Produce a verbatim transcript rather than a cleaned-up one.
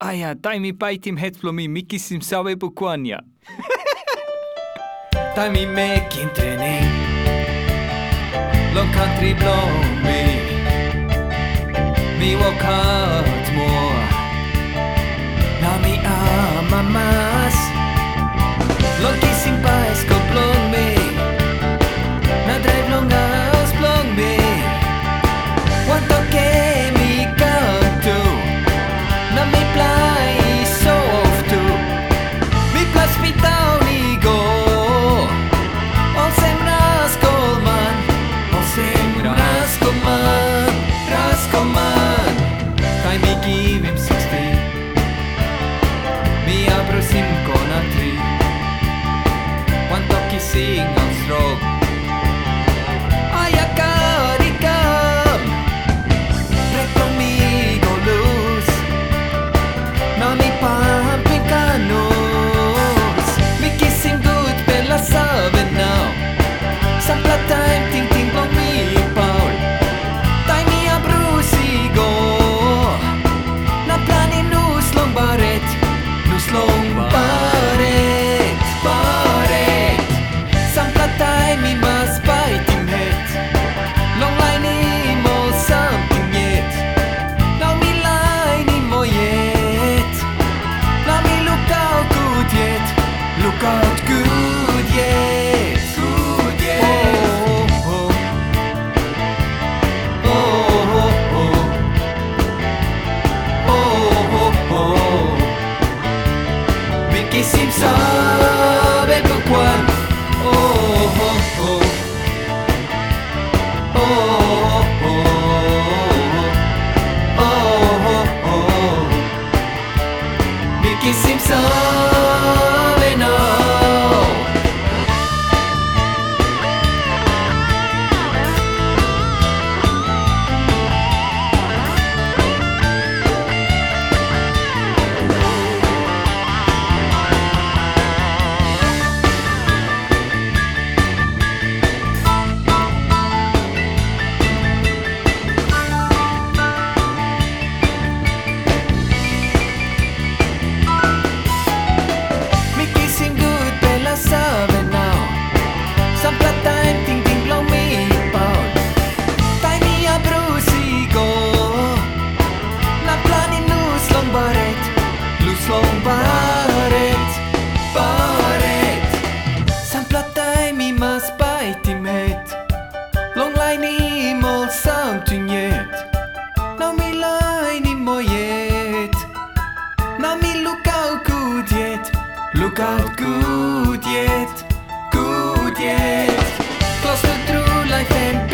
Aja, daj mi paitim hetplomi, mikisim save bukuania. Daj mi mekin trening, long country blow me. Me walk out more, now me ama mas. Long kissing pies go blong me, na drive long house blong me. Want to get me come to, na me fly so off to. Me plus me down me go, all same rascalman, all same rascalman, rascalman. Time me give him sixty, me abro cinco na three. Want to kissing on stroke, ay akarikam. Break from me go loose, now me pumping canoes. Me kissing good bella saben now. Sampla time ting ting long me Paul. Time me a brusi go, na plani nus long baret, nus long baret, baret. Sampla time me mas bite him head, long line him or something yet. Now me line him or yet. Now me look out good yet, look out good yet, good yet. Oh, oh, oh, oh, oh, oh, oh. Me kissim sabe pourquoi. Oh, oh, oh, oh, oh, oh, oh, oh. Me kissim sabe now. Me kissing good bella sabe now. Sampla time ting ting long me Paul. Time me a brusi go, na plani nus long baret, lus long baret, baret. Sampla time me mas bite him head, long line him all something yet. Now me line him more yet. Now me look out good yet, look out good yet, good yet. Close to true life and